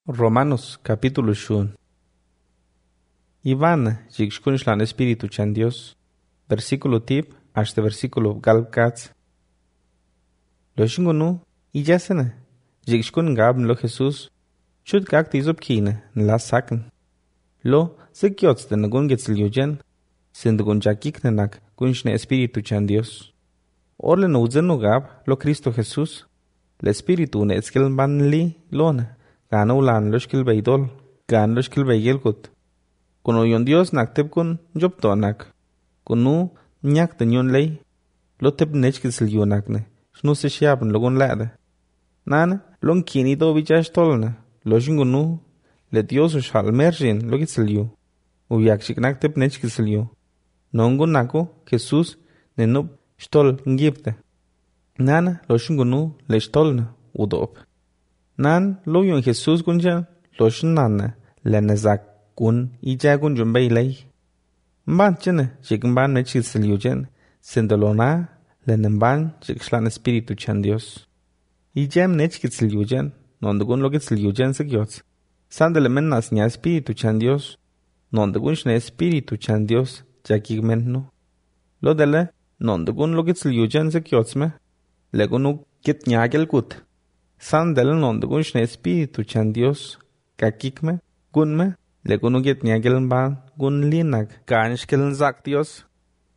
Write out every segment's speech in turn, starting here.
Romanos capítulo 1. Iván jigshkunshlan Espíritu chan Dios. Versículo tip hasta versículo galkats. Lo shingunu ijasana jigshkun gabn lo Jesús. Chut gakt izopkine nla saken. Lo sekyots de nagun getsilyojen. Sindagun jakik nanak kunshne Espíritu chan Dios. Orle no uzenu gab lo Cristo Jesús. Le Espíritu ne eskelban li lona. Gana ulan loshkil baydol, gan loshkil baygilkut. Kuno yon Dios nak tep kun job tonak. Kunu nyak tenyon lay, lo tep nechkil sil yonakne, shnu se shiabn logon lade. Nana, lon kini do vichash tolna, lo shingunu, le Dios ushal merjin lo gitsil yu. Uyak shiknak tep nechkil sil yu. Nongun nako, Jesus, nenub shtol ngipte. Nana, lo shingunu, le shtolna, udop. Nan lo yon Jesús kunja lo shnana le nazak kun ija kun jumbay lay. Mban chene jikmban mechil silyojen sindolona le nemban jikshlan Espíritu chan Dios. Ijem nechkit silyojen nondagun lo git silyojen sekyots. Sandele mennas nya Espíritu chan Dios nondagun shne Espíritu chan Dios jakigmen no. Lo dele nondagun lo git silyojen sekyots me legunu git nyagel kut. Sandel nondagun shne Espíritu chan Dios kakikme gunme legunu get nyageln ban gun linak ganshkeln zak Dios.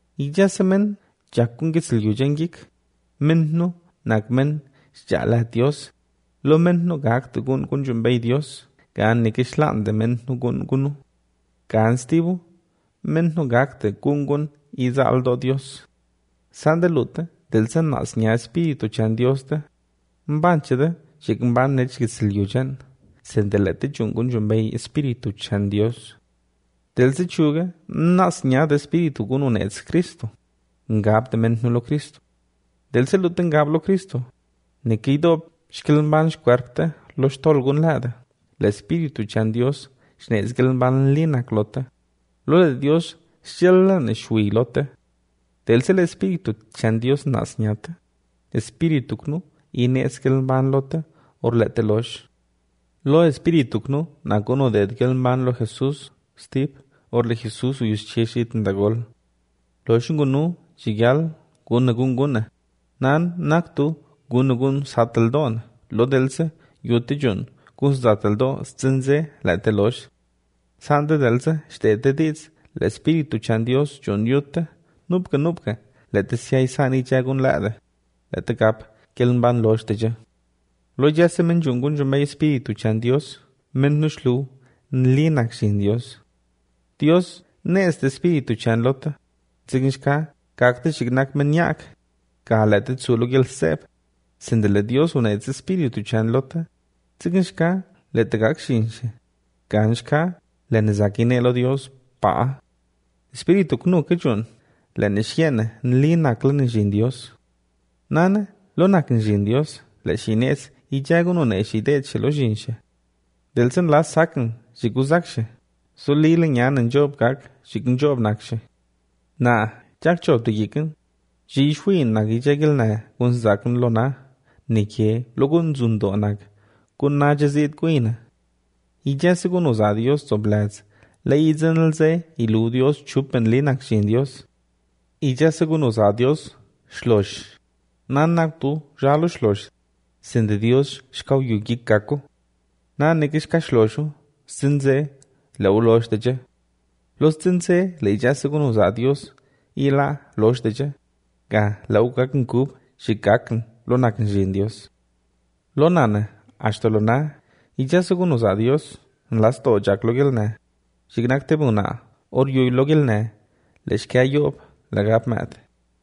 Ijasemen jakun gitsil yujengik menno nakmen sjala Dios lo menno gakt gun jumbay Dios gan nikishlan de menno gun gunu gan stibu menno gakt gun izaldo Dios. Sandelute del sanas nya Espíritu chan Dios de Mbanchede, shikmban nechkitsil yujan, sendelete chungun jumbay Espíritu chan Dios. Del se chuga, nas nya de Espíritu gun unets Cristo. Ngab de men nulo Cristo. Del se luten ngab lo Cristo. Nekido shkilmban shkwerpte lo shtol gun lade. Le Espíritu chan Dios, shnezgelmban linak lote. Lo de Dios, shchella ne shui lote. Del se le Espíritu chan Dios nas nyate. Espíritu knu, ine eskelban lote or letelosh. Lo espíritu knu nakono de edgelban lo Jesús stip or le Jesús uyuscheshit ndagol. Lo shungunu chigal gunna. Nan naktu gun sateldon. Lo delse yutijun gus sateldo stinze letelosh. Sande delse stete diz le espíritu chan Dios jun yute nubka lete siay sani chagun lade. Lete kap kelnban losh teja. Lo yasemen jungun jumbay Espíritu chan Dios, men nushlu nlinak shin Dios. Dios ne este Espíritu chan lota. Tsiginshka kakte shignak menyak. Kalete tsulu gel sep. Sindele Dios una es Espíritu chan lota. Tsiginshka lete kak shinshe. Ganshka le nezakine lo Dios pa. Espíritu knu kechun le neshiene nlinak le shin Dios. Nana lo nakin jin Dios, le shines y jagun une shidet shelo jinshe. Delsen las saken, jiguzakshe. So lilen yan en job gak, jigun job nakshe. Na, jak job de yiken. Jishwin nag y jagil na, gun zaken lo na. Nike, lo gun zundo nag. Gun na jazid guina. Y jasigun usa Dios soblaz. Le izen elze, ilu Dios chupen linak shin Dios. Y jasigun usa Dios, shlosh. Nan naktu jalo shlosh. Sinde Dios shkau yugik kako. Nan nekishka shloshu. Sinze le ulosh deje. Los sinze le jasegun usa Dios. Ila losh deje. Ga le ukaken kub shikaken lo naken jin Dios. Lo nane ashto lo na. Ijasegun usa Dios. Las to jak logil na. Shiknak tebuna. Or yuy logil na. Leshka yob lagap mat.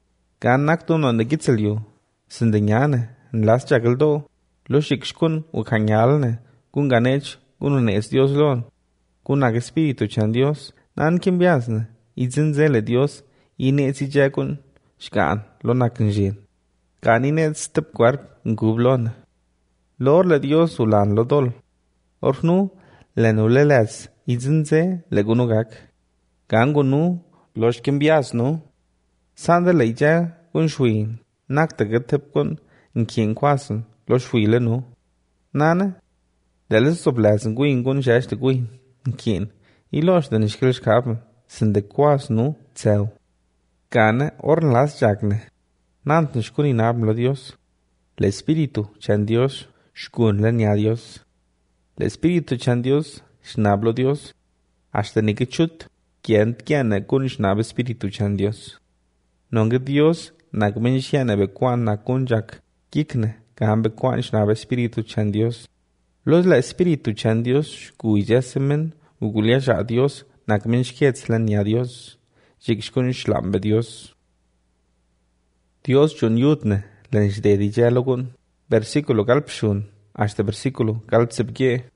Gan naktu no negitzel yu. Sindenyane, las jagaldo, lo shikshkun ukanyalne, kun ganech, kun unes Dios lon, kun ag Espíritu chan Dios, nan kimbiasne, izinzele Dios, ine si jakun, shkan, lo nakinjin. Kan ine step kwarp, ngublon. Lor le Dios ulan lo dol. Ornu, lenulelez, izinze le gunugak. Kan gunu, los kimbiasno. Sande le ija, kun shwin. Nak te getep kun nkien kwasen lo shwile no. Nana Leles soblasen guin gun shaste guin. Kien. Ilos den iskil skapen. Sen de quas nu tsel. Gane orn las jagne. Nanten skun inablo Dios. Le espíritu chan Dios skun lenia Dios. Le espíritu chan Dios snablo Dios. Hasta nikichut kiane kun snab espíritu chan Dios. Nonge Dios nagmen shiane be kwan nakun jak kikne gambe kwan snab espíritu chan Dios. Los la espíritu chan Dios guijasemen ugulia ja Dios nagmen shkietslan ya Dios. Jikshkun shlambe Dios. Dios jun yutne len jdedi dialogun. Versículo galpshun hasta versículo galpsebge.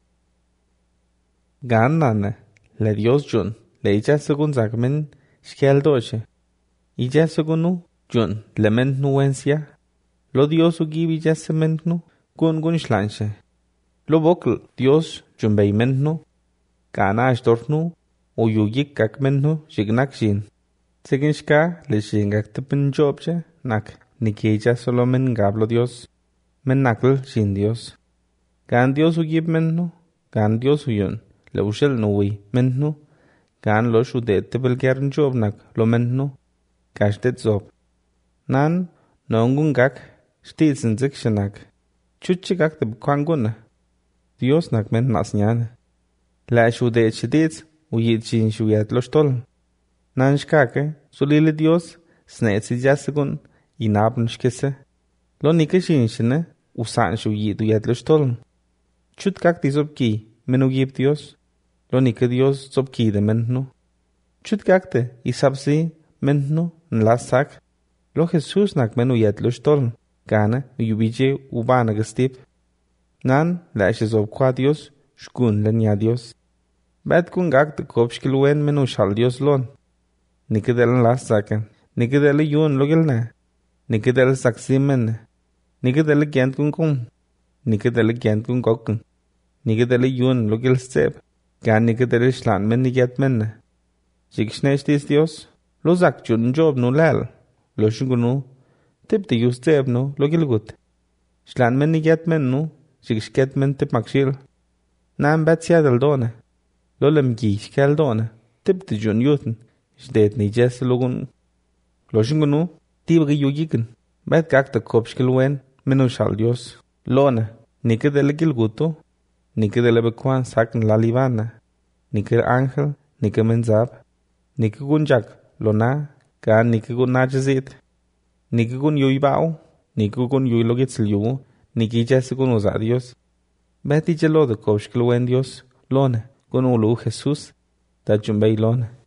Ganane le Dios jun le ijasegun zagmen shkeldoche. Ijasegunu jun le nuencia. Lo Dios ugibi ijasemenu gun shlanche. Lo vokl Dios jun beimenu. Gana astornu o yugik kakmenu jignakshin. Seginshka le shingak tipen jobje nak nikija solo men gablo Dios. Men nakl shin Dios. Gan Dios ugib mennu. Gan Dios uyun. Le ushel nui mennu. Gan lo shudet tebel gern job nak lo mennu. Gashtet zob. Nan nongun gak stilsen zikshanak. Chuchigak te bkwanguna. Dios nak men nasnyane. La shudet shidits uyit shin shuyat lo stol. Nan shkake solile Dios snetsi jasegun inabn shkese. Lo nika shinshine usan shuyit uyat lo stol. Chut kak di zobki menu gib Dios. Lo nika Dios zobki de mennu. Chut kakte isabsi mennu nlasak. Lo Jesus nak menu uyat lo stol. Gane uyubije ubana gestip. Nan la shizobkwa Dios shkun lenya Dios. Bad kun gak de kopshkiluen menu shal Dios lon. Nikidel lasaken. Nikidel yun logilne. Nikidel saksimen. Nikidel gent kun kum. Nikidel gent kun gokken. Nikidel yun logil step. Gan nikidel shlan men niget menne. Jikshnestis Dios. Lo zak jun job nu lal. Lo shungunu. Tip de yu step nu logil gut. Shlan men niget mennu. Jikshket men tip makshil. Nan bat siadel done. Lo lemgi shkel done. Tip de jun yuten. Jdet ni jes logun. Lo shungunu. Tibri yu yiken. Bet gak de kopshkiluen menu shal Dios. Lone. Nikidel gilguto. Nikidel bekwan sakn la livana. Nikid angel. Nikid menzab. Nikid gunjak. Lona. Gan nikid gun najazit. Nikid gun yuibao. Nikid gun yuilogitzel yu. Nikid jes gun uza Dios. Bet ijelo de kopshkiluen Dios. Lone. Gun ulu Jesus. Da jumbei lone.